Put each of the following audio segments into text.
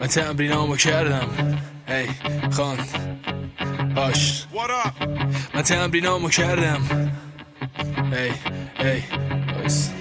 تمرینامو کردم ای خان باش من تمرینامو کردم ای باش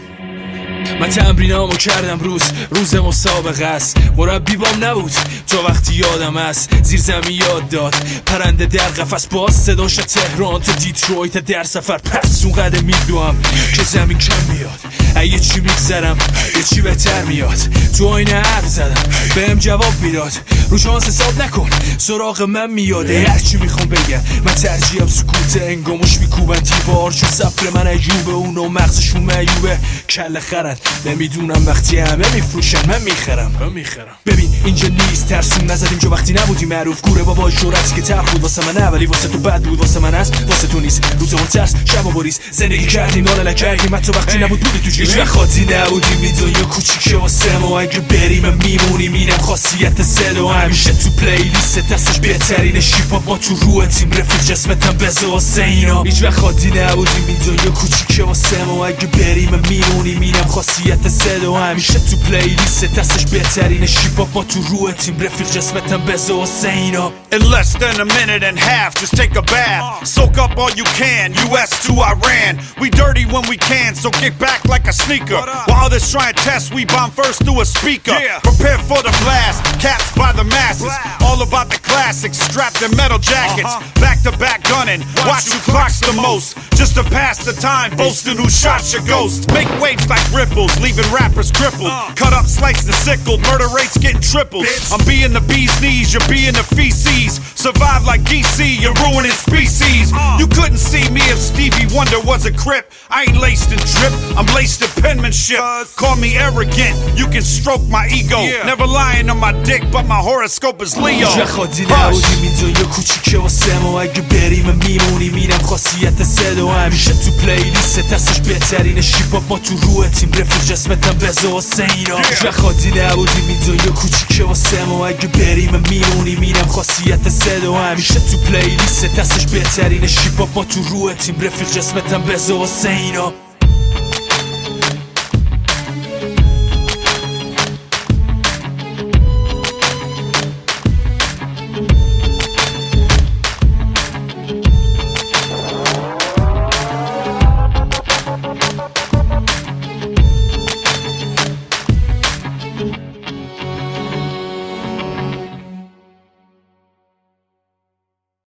من تمرینامو کردم روز مسابقه است. مربی بام نبود تا وقتی یادم است زیر زمین یاد داد پرنده در قفس باز صداش تهران تا دیترویت در سفر پس اون قدم میدوام که زمین کم بیاد یه چی میگذرم یه چی بهتر میاد تو آینه حرف زدم بهم جواب میداد رو شانس حساب نکن سراغ من میاده هر چی میخوام بگم من ترجیحم سکوته انگامش میکوبن دیوار چون سفر من عجوبه اونو مغزشون معیوبه کله خرن نمیدونم وقتی همه میفروشن من میخرم ببین اینجا نیست ترسون نزد اینجا وقتی نبودی معروف کوره بابا شورتی که تر بود واسه منه ولی واسه تو بد بود واسه من است واسه تو نیست روز اون ترس شب و بریز زندگی کردیم ناله کردیم حتی وقتی نبود بودی تو هیچ وقت خاطی نبودی میدون یا کوچیکه واسه ما اگه بریم میمونی میرم خاصیت صدا همیشه تو پلیلیست دستش بهترین شیپا با تو روح تیم رفیق جسمتم بزه واسه اینا هیچ وقت خاطی نبودی میدون یا کوچیکه واسه ما اگه بریم میمونی میرم خاصیت صدا همیشه تو پلیلیست دستش بهترین شیپا با تو روح تیم رفیق جسمتم بزه واسه اینا In less than a minute and a half, just take a bath. Soak up all you can, US to Iran. We dirty when we can, so kick back like a sneaker. While others try and test, we bomb first through a speaker. Prepare for the blast, caps by the masses. All about the classics, strapped in metal jackets. Back to back gunning, watch who clocks the most. Just to pass the time, boasting who shot your ghost. Make waves like ripples, leaving rappers crippled. Cut up, sliced and sickled, murder rates getting tripled. I'm being the bee's knees, you're being the feces. Survive like DC, you're ruining species. You couldn't see me if Stevie Wonder was a Crip. I ain't laced in drip, I'm laced in penmanship. Call me arrogant, you can stroke my ego. Never lying on my dick, but my horoscope is Leo. خادی نبودی میدون یا کوچیکه واسه ما اگه بریم میمونی میرم خاصیت صدا همیشه تو پلیلیست دستش بهترین شیپا با تو روح تیم رفیق جسمتم بزه واسه اینا خادی نبودی میدون یا کوچیکه واسه ما اگه بریم میمونی میرم خاصیت صدا همیشه تو پلیلیست دستش بهترین شیپا با تو روح تیم رفیق جسمتم بزه واسه اینا